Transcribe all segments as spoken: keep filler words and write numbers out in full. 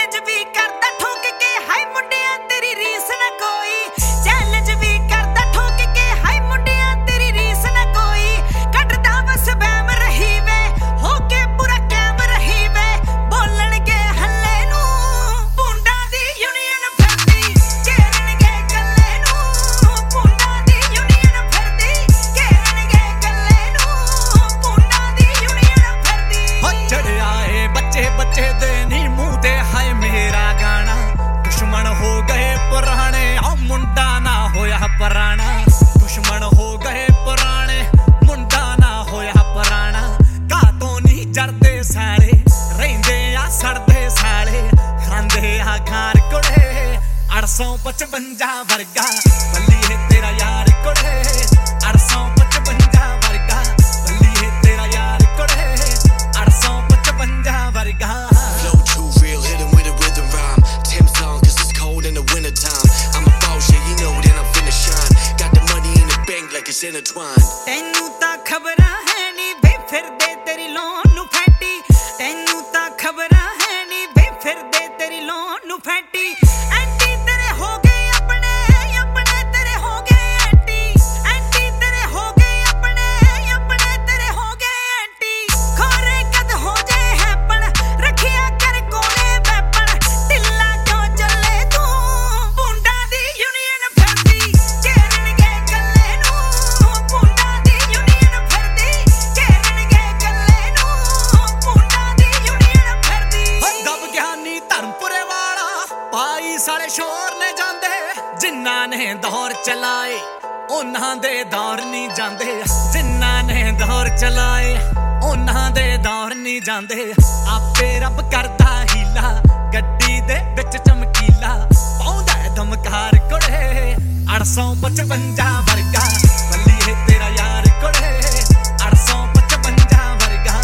Challenge भी करदा ठोक के हाय मुंडिया तेरी रीस ना कोई चैलेंज भी करदा ठोक के हाय मुंडिया तेरी रीस ना कोई कटदा बस बैम रही वे होके पूरा कैम रही वे बोलणगे हल्ले नू पुंडा दी यूनियन फिरदी घेरनगे गल्ले नू पुंडा दी यूनियन फिरदी घेरनगे गल्ले नू पुंडा दी यूनियन फिरदी हो चढ़िया ए बच्चे बच्चे दे नी मुंह ते हाय मेरा गाना दुश्मन हो गए पुराने आ मुंडा ना होया पुराना दुश्मन हो गए पुराने मुंडा ना होया पुराना कातों नी जरदे साले रहिंदे आ सड़दे साले खांदे आ खार कुड़े अठ सौ पचवंजा वर्गा बल्ली है तेरा यार कुड़े अठ सौ पचवंजा वर्गा बल्ली है तेरा यार कुड़े अठ सौ पचवंजा वर्गा Flow too real, hit 'em with a rhythm rhyme. Tim song, cause it's cold in the winter time. I'm a boss, yeah, you know that I'm finna shine. Got the money in the bank like it's intertwined. ਤੈਨੂੰ ਤਾਂ ਖਬਰਾਂ ਹੈ ਨੀ ਵੇ ਫਿਰਦੇ ਤੇਰੀ loan ਨੂੰ ਫੈਂਟੀ ਤੈਨੂੰ ਤਾਂ ਖਬਰਾਂ ਹੈ ਨੀ ਵੇ ਫਿਰਦੇ ਤੇਰੀ ਲੋਨ ਨੂੰ ਫੈਂਟੀ ਐਂਟੀ ਤੇਰੇ ਹੋ ਗਏ ਆਪਣੇ ਆਪਣੇ ਤੇਰੇ ਹੋ ਗਏ ਐਂਟੀ ਐਂਟੀ ਤੇਰੇ ਹੋ ਗਏ ਆਪਣੇ ਆਪਣੇ ਤੇਰੇ ਹੋ ਗਏ ਐਂਟੀ ਖੋਰੇ ਕਦ ਹੋ ਜਾਏ ਹੈਪਣ ਰੱਖਿਆ ਕਰ ਕੋਲੇ ਵੈਪਣ ਢਿੱਲਾ ਕਿਉਂ ਚੱਲੇ ਤੂੰ ਪੁੰਡਾ ਦੀ ਯੂਨੀਅਨ ਫਿਰਦੀ ਘੇਰਨਗੇ ਗੱਲੇ ਨੂੰ ਪੁੰਡਾ ਦੀ ਯੂਨੀਅਨ ਫਿਰਦੀ ਘੇਰਨਗੇ ਗੱਲੇ ਨੂੰ ਪੁੰਡਾ ਦੀ ਯੂਨੀਅਨ ਫਿਰਦੀ ਦਬ ਗਿਆਨੀ ਧਰਮਪੁਰੇ ਵਾਲਾ ਪਾਈ ਸਾਲੇ ਸ਼ੋਰ ਨੇ ਜਾਂਦੇ ਜਿਨ੍ਹਾਂ ਨੇ ਦੌਰ ਚਲਾਏ ਉਹਨਾਂ ਦੇ ਦੌਰ ਨਹੀਂ ਜਾਂਦੇ ਜਿਨ੍ਹਾਂ ਨੇ ਦੌਰ ਚਲਾਏ ਉਹਨਾਂ ਦੇ ਦੌਰ ਨਹੀਂ ਜਾਂਦੇ ਆਪੇ ਰੱਬ ਕਰਦਾ ਹੀਲਾ ਗੱਡੀ ਦੇ ਵਿੱਚ ਚਮਕੀਲਾ ਪਾਉਂਦਾ ਦਮਕਾਰ ਕੁੜੇ ਅੱਠ ਸੌ ਪਚਵੰਜਾ ਵਰਗਾ ਬੱਲੀ ਹੈ ਤੇਰਾ ਯਾਰ ਕੁੜੇ ਅੱਠ ਸੌ ਪਚਵੰਜਾ ਵਰਗਾ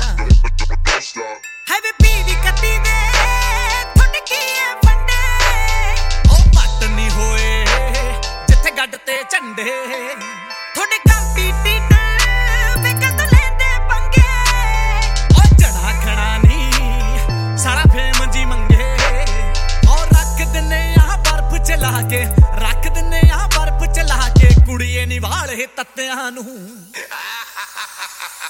ਹੈ ਵੇ ਪੀਵੀ ਕੱਤੀ ਦੇ ਥੁੱਡ ਕੀ ਐ ਫੰਡੇ ਉਹ ਪੱਟ ਨਹੀਂ ਹੋਏ ਜਿੱਥੇ ਗੱਡ ਤੇ ਝੰਡੇ ਥੁੱਡ ਕੰਪੀਟੀਟਰ ਵੇ ਕਦ ਲੈਂਦੇ ਪੰਗੇ ਉਹ ਜਣਾ ਖਣਾ ਨਹੀਂ ਸਾਰਾ ਫੇਮ ਜੀ ਮੰਗੇ ਔਰ ਰੱਖ ਦਿੰਨੇ ਆ ਬਰਫ ਚਲਾ ਕੇ ਰੱਖ ਦਿੰਨੇ ਆ ਬਰਫ ਚਲਾ ਕੇ ਕੁੜੀਏ ਨਿਵਾਲੇ ਤੱਤਿਆਂ ਨੂੰ